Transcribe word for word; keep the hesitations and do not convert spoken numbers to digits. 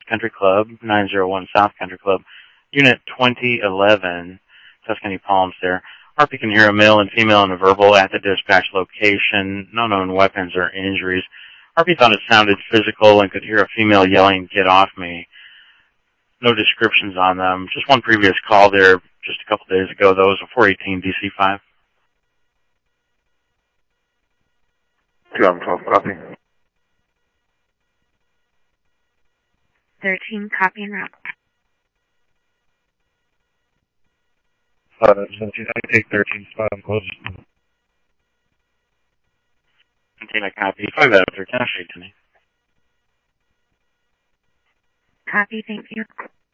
Country Club, nine oh one South Country Club, Unit twenty eleven, Tuscany Palms there. R P can hear a male and female and a verbal at the dispatch location. No known weapons or injuries. R P thought it sounded physical and could hear a female yelling, "Get off me." No descriptions on them. Just one previous call there just a couple days ago. That was a four eighteen D C five. two twelve, copy. thirteen, copy and route. Uh, seventeen, I take thirteen, spot on close. seventeen, I copy. five out of thirteen, I'll show you to me. Copy, thank you.